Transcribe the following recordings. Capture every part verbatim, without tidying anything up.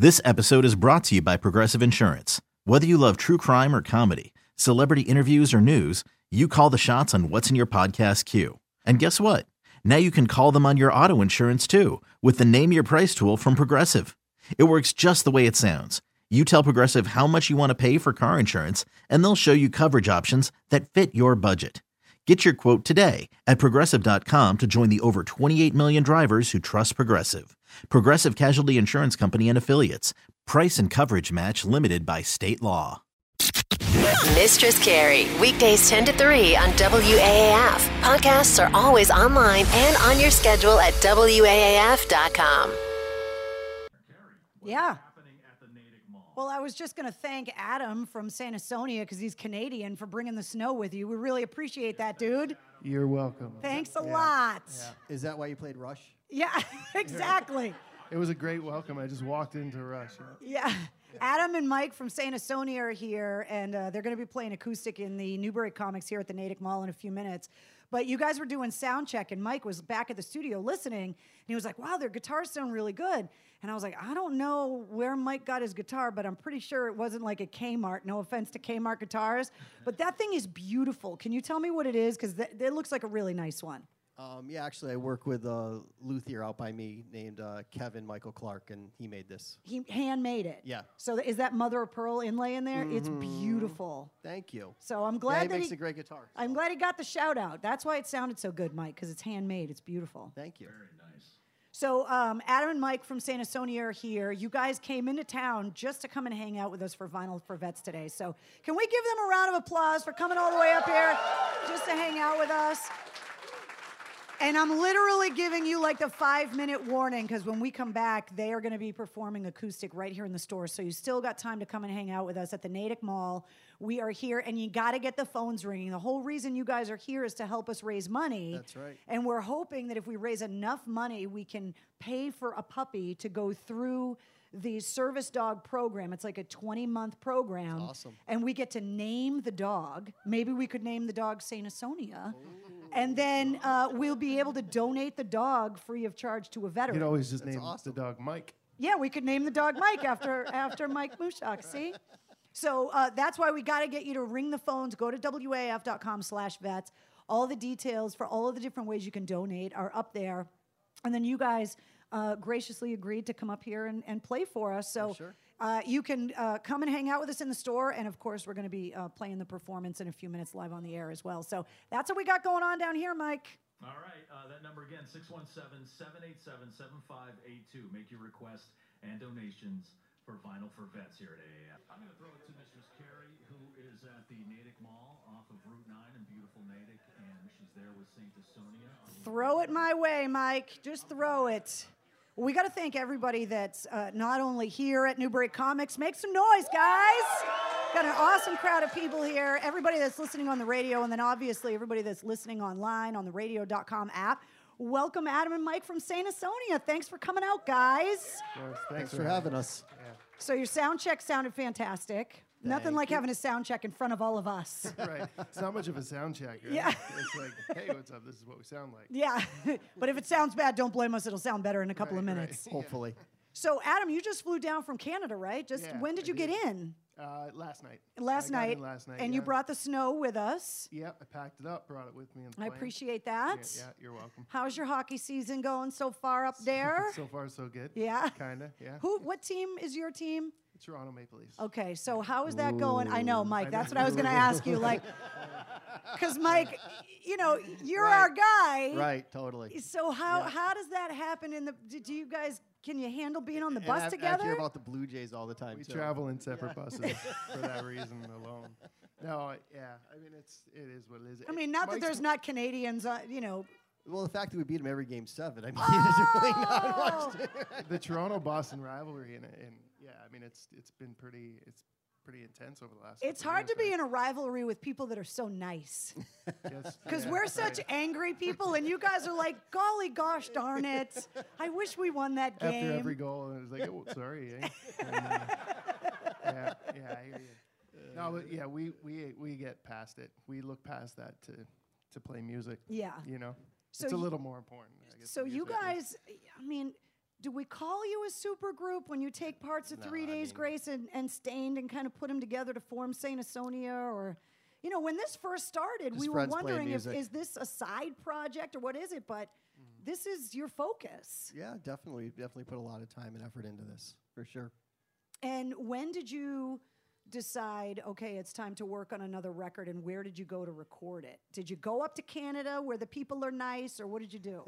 This episode is brought to you by Progressive Insurance. Whether you love true crime or comedy, celebrity interviews or news, you call the shots on what's in your podcast queue. And guess what? Now you can call them on your auto insurance too with the Name Your Price tool from Progressive. It works just the way it sounds. You tell Progressive how much you want to pay for car insurance, and they'll show you coverage options that fit your budget. Get your quote today at Progressive dot com to join the over twenty-eight million drivers who trust Progressive. Progressive Casualty Insurance Company and Affiliates. Price and coverage match limited by state law. Mistress Carrie, weekdays ten to three on W A A F. Podcasts are always online and on your schedule at W A A F dot com. Yeah. Well, I was just going to thank Adam from Santa Sonia because he's Canadian for bringing the snow with you. We really appreciate that, dude. You're welcome. Thanks a yeah. lot. Yeah. Is that why you played Rush? Yeah, exactly. It was a great welcome. I just walked into Rush. Yeah. yeah. Adam and Mike from Santa Sonia are here, and uh, they're going to be playing acoustic in the Newbury Comics here at the Natick Mall in a few minutes. But you guys were doing sound check, and Mike was back at the studio listening, and he was like, wow, their guitars sound really good. And I was like, I don't know where Mike got his guitar, but I'm pretty sure it wasn't like a Kmart. No offense to Kmart guitars. But that thing is beautiful. Can you tell me what it is? Because th- it looks like a really nice one. Um, yeah, actually, I work with a luthier out by me named uh, Kevin Michael Clark, and he made this. He handmade it. Yeah. So th- is that mother of pearl inlay in there? Mm-hmm. It's beautiful. Thank you. So I'm glad yeah, he that makes he, a great guitar. So. I'm glad he got the shout out. That's why it sounded so good, Mike, because it's handmade. It's beautiful. Thank you. Very nice. So um, Adam and Mike from Santa Sonia are here. You guys came into town just to come and hang out with us for Vinyl for Vets today. So can we give them a round of applause for coming all the way up here just to hang out with us? And I'm literally giving you like the five-minute warning because when we come back, they are going to be performing acoustic right here in the store. So you still got time to come and hang out with us at the Natick Mall. We are here, and you got to get the phones ringing. The whole reason you guys are here is to help us raise money. That's right. And we're hoping that if we raise enough money, we can pay for a puppy to go through the service dog program. It's like a twenty-month program. That's awesome. And we get to name the dog. Maybe we could name the dog Santa Sonia. And then uh, we'll be able to donate the dog free of charge to a veteran. You could always just That's name awesome. the dog Mike. Yeah, we could name the dog Mike after after Mike Mushak, see? So uh, that's why we got to get you to ring the phones. Go to W A F dot com slash vets. All the details for all of the different ways you can donate are up there. And then you guys uh, graciously agreed to come up here and, and play for us. So sure. uh, you can uh, come and hang out with us in the store. And, of course, we're going to be uh, playing the performance in a few minutes live on the air as well. So that's what we got going on down here, Mike. All right. Uh, that number again, six one seven, seven eight seven, seven five eight two. Make your request and donations for Vinyl for Vets here at A A F. I'm going to throw it to Mistress Carrie, who is at the Natick Mall off of Route nine in beautiful Natick, and she's there with Santa Sonia. Throw it my way, Mike. Just throw it. Well, we got to thank everybody that's uh, not only here at Newbury Comics. Make some noise, guys. Got an awesome crowd of people here. Everybody that's listening on the radio, and then obviously everybody that's listening online on the radio dot com app. Welcome, Adam and Mike from Santa Sonia. Thanks for coming out, guys. Thanks, Thanks for having us. Yeah. So your sound check sounded fantastic. Nothing Thank like you. having a sound check in front of all of us. Right. It's not much of a sound check, right? Yeah. It's like, hey, what's up? This is what we sound like. Yeah, but if it sounds bad, don't blame us. It'll sound better in a couple Right, of right. minutes. Hopefully. So, Adam, you just flew down from Canada, right? Just Yeah, when did I you get did. in? Uh, last night. Last I got night. in last night. And yeah. you brought the snow with us. Yep, I packed it up, brought it with me. On the I plane. appreciate that. Yeah, yeah, you're welcome. How's your hockey season going so far up there? So far, so good. Yeah. Kinda, yeah. Who? What team is your team? Toronto Maple Leafs. Okay, so how is that going? I know, Mike. I That's know. what I was going to ask you. Like, because Mike, you know, you're Right. our guy. Right, totally. So how Yeah. how does that happen? In the do, do you guys can you handle being on the And bus I, together? I hear about the Blue Jays all the time. We too. travel in separate buses for that reason alone. No, yeah, I mean it's it is what it is. I mean, not that Mike's- there's not Canadians, uh, you know. Well, the fact that we beat them every game seven, I mean, it's really not much. the Toronto Boston rivalry, and, and yeah, I mean it's it's been pretty it's pretty intense over the last. It's couple hard to years, be in a rivalry with people that are so nice. Yes, Because yeah, we're such right. angry people, and you guys are like, golly gosh darn it. I wish we won that game. After every goal, and it was like, oh, sorry. Eh? And, uh, yeah, yeah, I hear you. No, but yeah, we, we we get past it. We look past that to to play music. Yeah. You know, So it's a you- little more important. I guess, So the you music is- guys, I mean, do we call you a super group when you take parts of No, Three I Days mean- Grace and, and Stained and kind of put them together to form Saint Asonia? Or, you know, when this first started, Just we were friends playing wondering if music. is this a side project or what is it? But this is your focus. Yeah, definitely, definitely put a lot of time and effort into this for sure. And when did you decide, okay, it's time to work on another record, and where did you go to record it? Did you go up to Canada where the people are nice, or what did you do?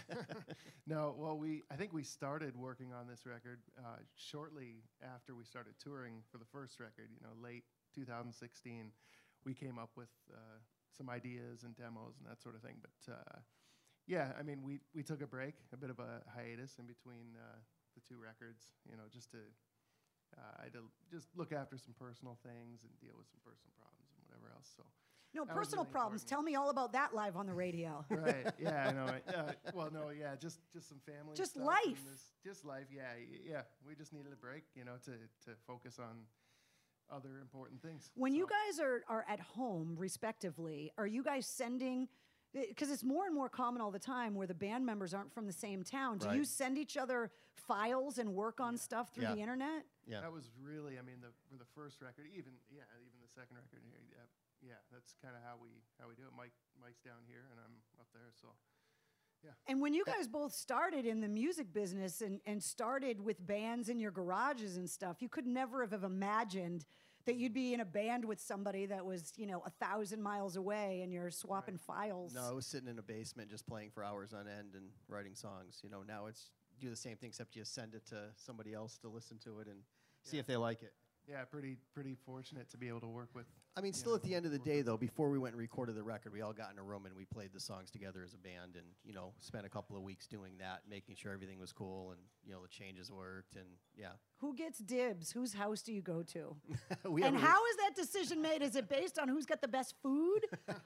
No, well, we I think we started working on this record uh, shortly after we started touring for the first record. You know, late two thousand sixteen, we came up with uh, some ideas and demos and that sort of thing. But uh, yeah, I mean, we we took a break, a bit of a hiatus in between uh, the two records. You know, just to uh, I had to just look after some personal things and deal with some personal problems and whatever else. So. No, That was personal really problems. important. Tell me all about that live on the radio. Right. Yeah, I know. Right. Uh, well, no, yeah, just just some family. Just stuff life. and this- Just life. Yeah, y- yeah. We just needed a break, you know, to to focus on other important things. When you So- guys are, are at home, respectively, are you guys sending, because it's more and more common all the time where the band members aren't from the same town. Do you Right. send each other files and work on stuff through Yeah. the internet? Yeah. That was really, I mean, the for the first record, even yeah, even the second record here, yeah, yeah. That's kind of how we how we do it. Mike Mike's down here, and I'm up there, so. And when you guys both started in the music business and, and started with bands in your garages and stuff, you could never have, have imagined that you'd be in a band with somebody that was, you know, a thousand miles away and you're swapping files. No, I was sitting in a basement just playing for hours on end and writing songs. You know, now it's do the same thing except you send it to somebody else to listen to it and see Yeah. if they like it. Yeah, pretty pretty fortunate to be able to work with. I mean, you still know, at the end of the work day, with- though, before we went and recorded the record, we all got in a room and we played the songs together as a band, and you know, spent a couple of weeks doing that, making sure everything was cool, and you know, the changes worked, and yeah. Who gets dibs? Whose house do you go to? we And have a- how is that decision made? Is it based on who's got the best food?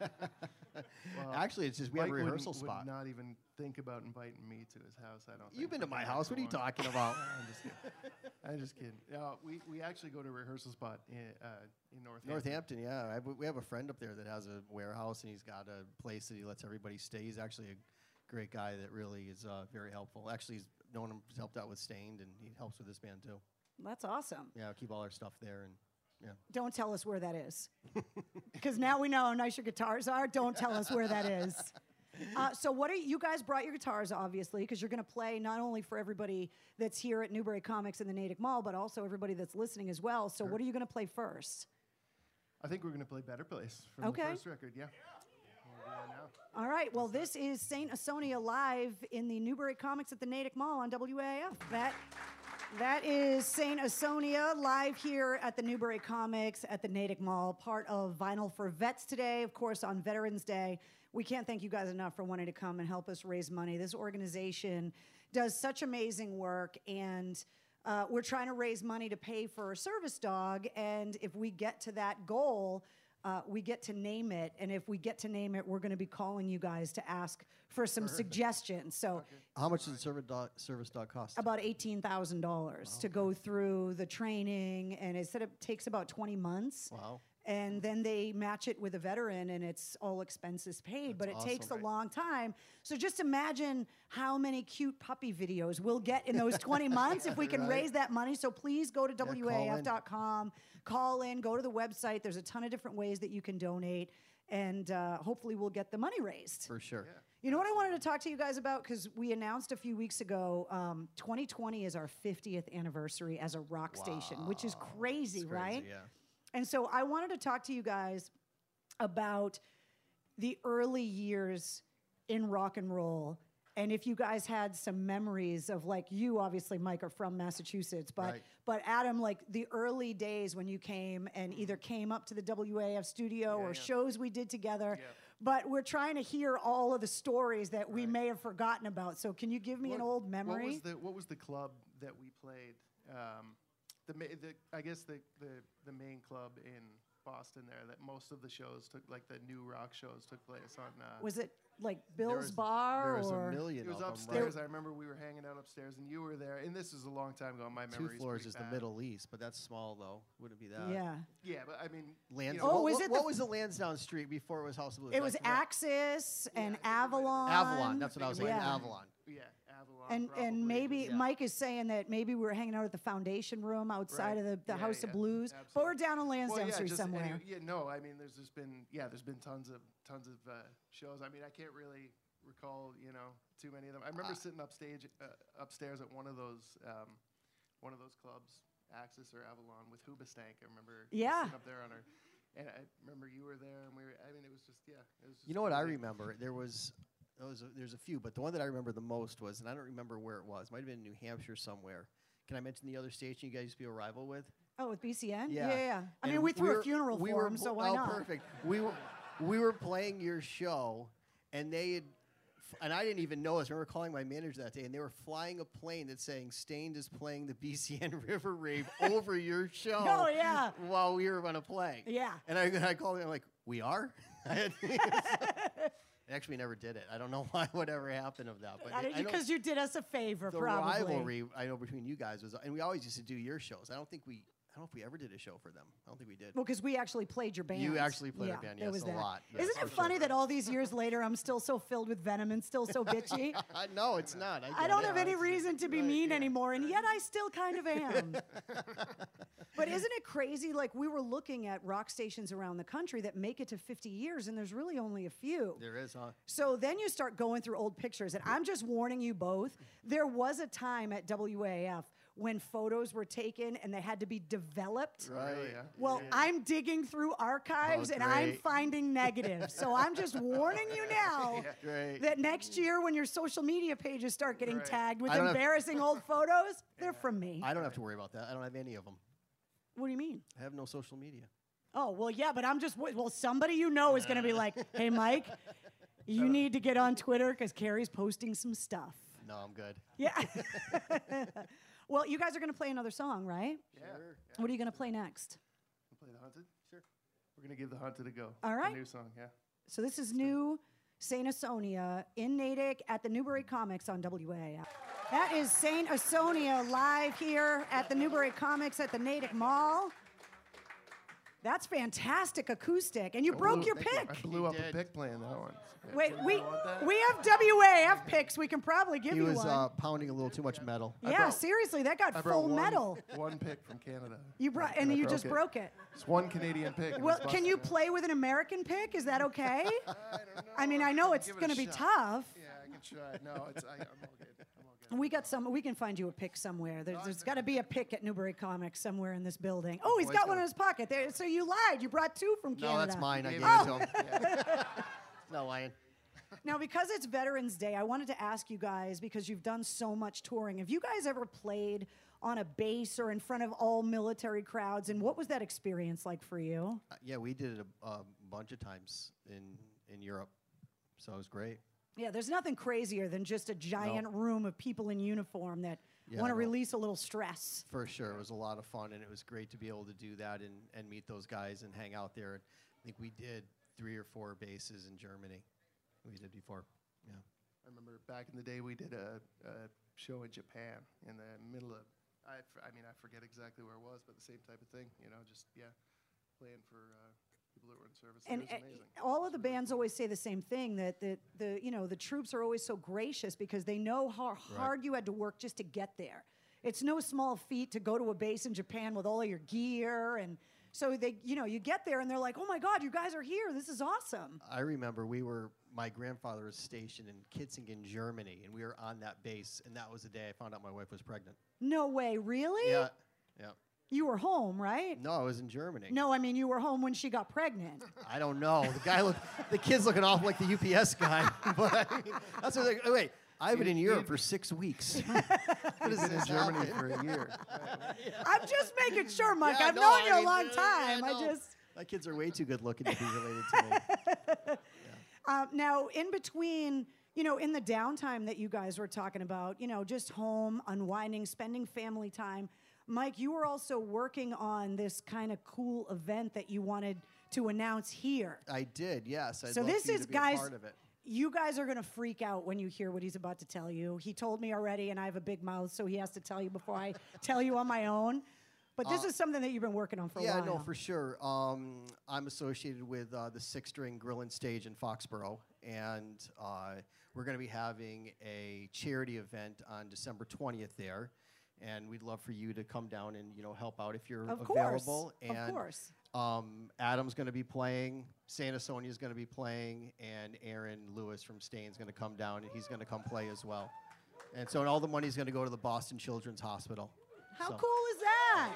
Well, Actually, it's just we have a Mike wouldn't- rehearsal would spot. not even think about inviting me to his house. I don't. You've think, been to for my dinner house. for What are you one. talking about? I'm just kidding. I'm just kidding. No, we, we actually go to a rehearsal spot in uh, in Northampton. Northampton, yeah. I, we have a friend up there that has a warehouse, and he's got a place that he lets everybody stay. He's actually a great guy that really is uh, very helpful. Actually, he's known him, he's helped out with Stained, and he helps with this band too. That's awesome. Yeah, I'll keep all our stuff there, and yeah. Don't tell us where that is. Because now we know how nice your guitars are. Don't tell us where that is. Uh, so what are you, you guys brought your guitars, obviously, because you're going to play not only for everybody that's here at Newbury Comics in the Natick Mall, but also everybody that's listening as well. So what are you going to play first? I think we're going to play Better Place from Okay. the first record. Yeah. We'll do that now. All right. Well, this is Saint Asonia live in the Newbury Comics at the Natick Mall on W A A F. That, that is Saint Asonia live here at the Newbury Comics at the Natick Mall, part of Vinyl for Vets today, of course, on Veterans Day. We can't thank you guys enough for wanting to come and help us raise money. This organization does such amazing work, and uh, we're trying to raise money to pay for a service dog, and if we get to that goal, Uh, we get to name it, and if we get to name it, we're going to be calling you guys to ask for some suggestions. So How much does the service dog, service dog cost? about eighteen thousand dollars to go through the training, and it said it takes about twenty months. Wow. And then they match it with a veteran, and it's all expenses paid, but it That's takes a awesome. long time. So just imagine how many cute puppy videos we'll get in those twenty months if we can Right. raise that money. So please go to W A call F in. dot com, call in, go to the website. There's a ton of different ways that you can donate, and uh, hopefully we'll get the money raised. For sure. You know what I wanted to talk to you guys about? Because we announced a few weeks ago, um, twenty twenty is our fiftieth anniversary as a rock station, which is crazy, It's crazy, right? Yeah. And so I wanted to talk to you guys about the early years in rock and roll. And if you guys had some memories of, like, you obviously, Mike, are from Massachusetts, but Right. but Adam, like the early days when you came and either came up to the W A F studio or yeah. shows we did together. Yeah. But we're trying to hear all of the stories that we may have forgotten about. So can you give me an What- old What memory? was the What was the club that we played? Um, the, ma- the I guess the, the the main club in Boston there that most of the shows took, like the new rock shows took place on. Uh, Was it like There Bill's was- Bar There was or a million it was of them, upstairs. right? I remember we were hanging out upstairs, and you were there. And this is a long time ago. My Two memory floors is pretty the bad. Middle East, but that's small, though. Wouldn't be that. yeah. Yeah, but I mean, Lans- you know, Oh, what, was what- it what the- was the Lansdowne Street before it was House of Blues? It was Like, what- Axis and Yeah, I think it might have Avalon. Avalon. That's what I was think saying. it might Yeah. Avalon. yeah, Avalon. And probably. and maybe Yeah. Mike is saying that maybe we were hanging out at the Foundation Room outside Right. of the, the Yeah, House of yeah, Blues, but absolutely. we're down in Lansdowne Well, yeah, Street just somewhere. anyway, yeah, no, I mean, there's just been, yeah, there's been tons of tons of uh, shows. I mean, I can't really recall, you know, too many of them. I remember sitting upstage, uh, upstairs at one of those, um, one of those clubs, Axis or Avalon, with Hoobastank. I remember Yeah. sitting up there on her, and I remember you were there, and we were. I mean, it was just, yeah, it was. Just You know what I crazy. remember? There was, there was a, there's a few, but the one that I remember the most was, and I don't remember where it was. Might have been in New Hampshire somewhere. Can I mention the other station you guys used to be a rival with? Oh, with B C N? Yeah. yeah, yeah. I And mean, we threw were- a funeral we for were him, so bo- why oh, not? perfect. We were, we were playing your show, and they had, f- and I didn't even know this. I remember calling my manager that day, and they were flying a plane that's saying Stained is playing the B C N River Rave over your show. Oh, yeah. While we were going to play. Yeah. And I, I called them, I'm like, we are? I had- Actually, never did it. I don't know why, whatever happened of that. But it- I know Because you did us a favor, the probably. rivalry I know between you guys was, and we always used to do your shows. I don't think we, I don't know if we ever did a show for them. I don't think we did. Well, because we actually played your band. You actually played yeah, our band, there yes, was a that. lot, yes, Isn't for it funny sure. that all these years later I'm still so filled with venom and still so bitchy? I, no, it's not. I, I get don't it. have any It's- reason to be right, mean yeah. anymore, and yet I still kind of am. But isn't it crazy? Like, we were looking at rock stations around the country that make it to fifty years, and there's really only a few. There is, huh? So then you start going through old pictures, and I'm just warning you both. There was a time at W A F when photos were taken and they had to be developed. Right. Really, yeah. Well, I'm digging through archives Oh, and I'm great. finding negatives. So I'm just warning you now Great. that next year when your social media pages start getting Right. tagged with I don't have- embarrassing old photos, they're from me. I don't have to worry about that. I don't have any of them. What do you mean? I have no social media. Oh, well, yeah, but I'm just, well, somebody you know is going to be like, hey, Mike, you need to get on Twitter because Carrie's posting some stuff. No, I'm good. Yeah. Well, you guys are going to play another song, right? Yeah. What are you going to play next? Play the Haunted. Sure. We're gonna give the Haunted a go. All right. The new song. Yeah. So this is new Saint Asonia in Natick at the Newbury Comics on W A A F. That is Saint Asonia live here at the Newbury Comics at the Natick Mall. That's fantastic acoustic. And you broke your pick. I blew up did. a pick playing that one. Yeah, Wait, you we want that? we have W A A F picks. We can probably give He you was one. uh, pounding a little too much metal. I yeah, brought- seriously, that got I brought full one, metal. one pick from Canada. You brought and I you broke just it. broke it. It's one Canadian pick. and Well, it's can busted, you man. play with an American pick? Is that okay? I don't know. I mean, I know I'll it's give it a going to be shot. tough. Yeah, I can try. No, it's I, I'm all good. I'm all good. We got some. We can find you a pick somewhere. There's, there's got to be a pick at Newbury Comics somewhere in this building. Oh, he's Boys got one go. in his pocket. There. So you lied. You brought two from Canada. No, that's mine. I Gave gave it it to him. No lying. Now, because it's Veterans Day, I wanted to ask you guys, because you've done so much touring, have you guys ever played on a base or in front of all military crowds? And what was that experience like for you? Uh, yeah, we did it a, a bunch of times in in Europe, so it was great. Yeah, there's nothing crazier than just a giant room of people in uniform that Yeah, want to no. release a little stress. For sure, it was a lot of fun, and it was great to be able to do that and, and meet those guys and hang out there. I think we did three or four bases in Germany. We did before, yeah. I remember back in the day we did a, a show in Japan in the middle of. I, f- I mean I forget exactly where it was, but the same type of thing. You know, just yeah, playing for uh, people that were in service. And it was uh, amazing. all of the bands always say the same thing, that the, the you know the troops are always so gracious because they know how hard you had to work just to get there. It's no small feat to go to a base in Japan with all of your gear, and so they you know you get there and they're like, oh my God, you guys are here. This is awesome. I remember we were, my grandfather was stationed in Kitzingen, Germany, and we were on that base, and that was the day I found out my wife was pregnant. No way, really? Yeah, yeah. You were home, right? No, I was in Germany. No, I mean you were home when she got pregnant. I don't know. The guy look, the kid's looking off like the U P S guy. But I mean, that's what. They, oh, wait, I've been in Europe for six weeks. What is Been in this Germany happening? for a year. I'm just making sure, Mike. Yeah, I've no, known I you a mean, long yeah, time. I no. just. My kids are way too good looking to be related to me. Uh, now, in between, you know, in the downtime that you guys were talking about, you know, just home, unwinding, spending family time, Mike, you were also working on this kind of cool event that you wanted to announce here. I did, yes. I'd So love this for you is, to be a guys, part of it. you guys are going to freak out when you hear what he's about to tell you. He told me already, and I have a big mouth, so he has to tell you before I tell you on my own. But this Uh, is something that you've been working on for a yeah, while. no, for sure. Um, I'm associated with uh, the Six String Grill and Stage in Foxborough, and uh, we're going to be having a charity event on December twentieth there, and we'd love for you to come down and you know help out if you're Of course, available. of And course. Um, Adam's going to be playing, Santa Sonia's going to be playing, and Aaron Lewis from Stain's going to come down, and he's going to come play as well. And so and all the money's going to go to the Boston Children's Hospital. How so. cool is that?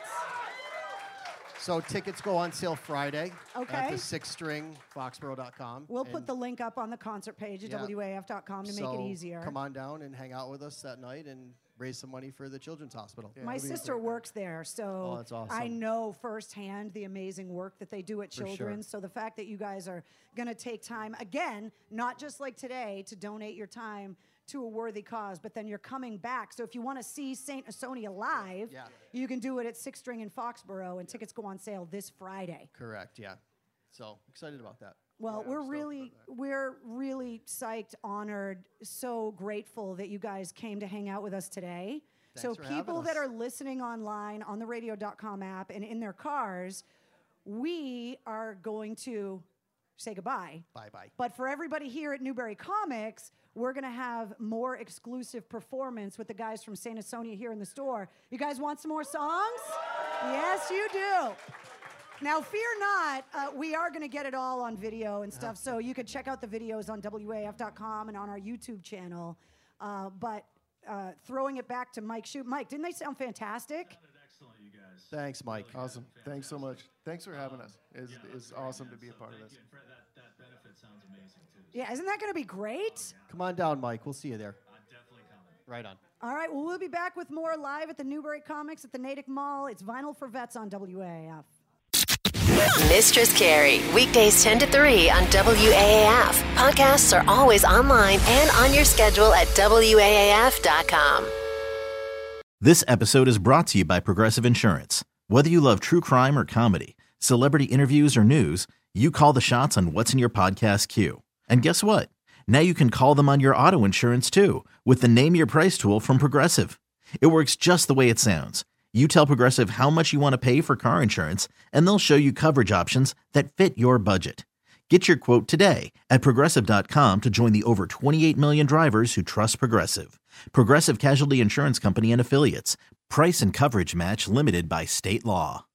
So tickets go on sale Friday Okay. at the six string foxborough dot com. We'll put the link up on the concert page at Yeah. W A F dot com to so make it easier. Come on down and hang out with us that night and raise some money for the Children's Hospital. Yeah, My it'll be a sister great works there, so Oh, that's I awesome. know firsthand the amazing work that they do at For sure. Children's. So the fact that you guys are going to take time, again, not just like today, to donate your time to a worthy cause, but then you're coming back. So if you want to see Saint Asonia live, Yeah. you can do it at Six String in Foxborough, and tickets go on sale this Friday. Correct, yeah. So excited about that. Well, Yeah, we're I'm stoked really we're really psyched, honored, so grateful that you guys came to hang out with us today. so Thanks for having people that us. are listening online on the radio dot com app and in their cars, we are going to say goodbye. Bye-bye. But for everybody here at Newbury Comics, we're going to have more exclusive performance with the guys from Saint Asonia here in the store. You guys want some more songs? Yes, you do. Now, fear not, uh, we are going to get it all on video and stuff, so you can check out the videos on W A F dot com and on our YouTube channel. Uh, but uh, throwing it back to Mike Shoot. Mike, didn't they sound fantastic? Sounded excellent, you guys. Thanks, Mike. Awesome. Thanks so much. Thanks for having us. It's, it's awesome to be a part of Thank this. you. And Fred, that, that benefit sounds amazing, too. Yeah, isn't that going to be great? Come on down, Mike. We'll see you there. I'm definitely coming. Right on. All right, well, we'll be back with more live at the Newbury Comics at the Natick Mall. It's Vinyl for Vets on W A A F. Mistress Carrie, weekdays ten to three on W A A F. Podcasts are always online and on your schedule at W A A F dot com. This episode is brought to you by Progressive Insurance. Whether you love true crime or comedy, celebrity interviews or news, you call the shots on what's in your podcast queue. And guess what? Now you can call them on your auto insurance too with the Name Your Price tool from Progressive. It works just the way it sounds. You tell Progressive how much you want to pay for car insurance, and they'll show you coverage options that fit your budget. Get your quote today at Progressive dot com to join the over twenty-eight million drivers who trust Progressive. Progressive Casualty Insurance Company and Affiliates. Price and coverage match limited by state law.